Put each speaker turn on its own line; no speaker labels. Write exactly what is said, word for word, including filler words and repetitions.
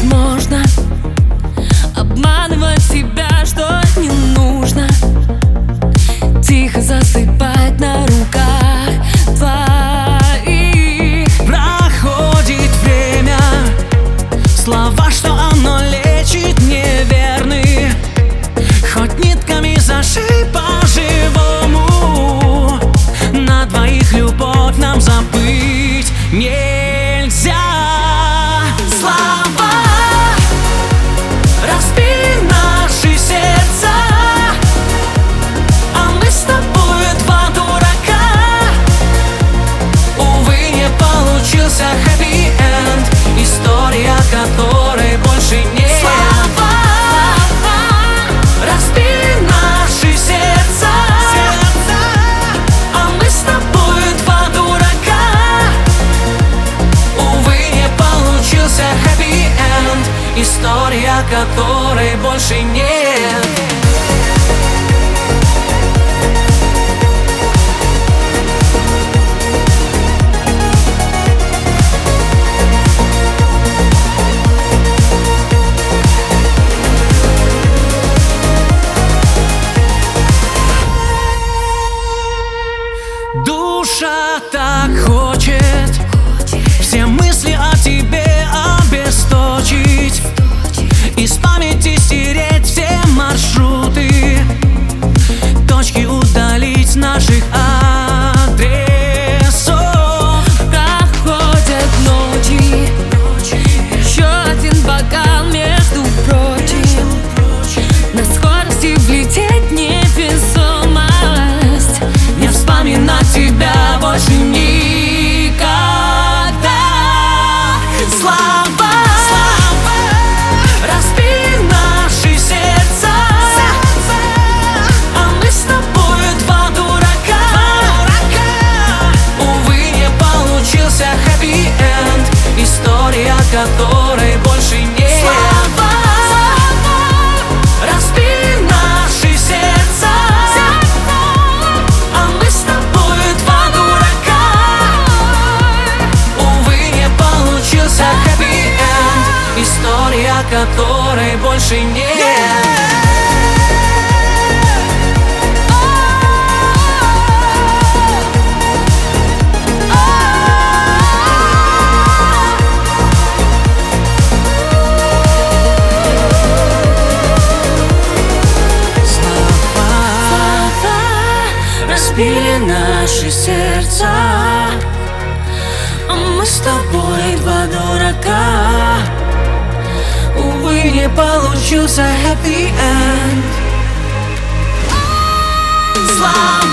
невозможно обманывать себя, что не нужно тихо засыпать на руках твоих.
Проходит время, слова, что оно лечит, неверны. Хоть нитками зашей по-живому, на двоих любовь нам забыть нельзя. Слова разбили наши сердца, а мы с тобой два дурака. Увы, не получился хэппи-энд, история которой больше нет. История которой больше нет. Душа так хочет все мысли о тебе обесточить, из памяти стереть все маршруты, точки удалить наших адресов.
Проходят ночи, еще один бокал, между прочим, на скорости влететь невесомость,
не вспоминать тебя больше никогда. Слова разбили наши сердца, а мы с тобой два дурака. Увы, не получился хэппи-энд, история которой больше нет. Разбили наши сердца, а мы с тобой два дурака. Увы, не получился хэппи-энд, история которой больше нет. Разбили наши сердца, а мы с тобой два дурака. Увы, не получился хэппи-энд. Слава